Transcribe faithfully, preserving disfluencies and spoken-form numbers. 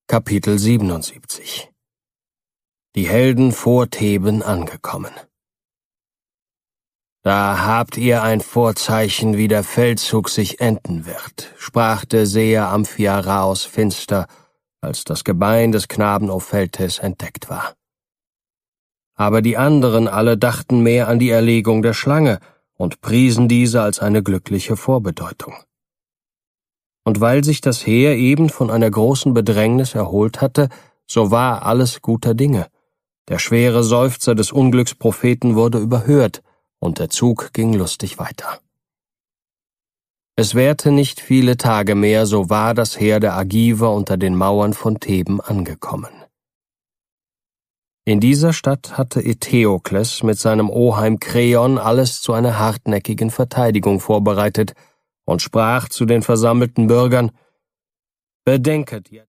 Kapitel siebenundsiebzig. Die Helden vor Theben angekommen. »Da habt ihr ein Vorzeichen, wie der Feldzug sich enden wird«, sprach der Seher Amphiaraos finster, als das Gebein des Knaben Opheltes entdeckt war. Aber die anderen alle dachten mehr an die Erlegung der Schlange und priesen diese als eine glückliche Vorbedeutung. Und weil sich das Heer eben von einer großen Bedrängnis erholt hatte, so war alles guter Dinge. Der schwere Seufzer des Unglückspropheten wurde überhört, und der Zug ging lustig weiter. Es währte nicht viele Tage mehr, so war das Heer der Argiver unter den Mauern von Theben angekommen. In dieser Stadt hatte Eteokles mit seinem Oheim Kreon alles zu einer hartnäckigen Verteidigung vorbereitet und sprach zu den versammelten Bürgern: »Bedenket jetzt,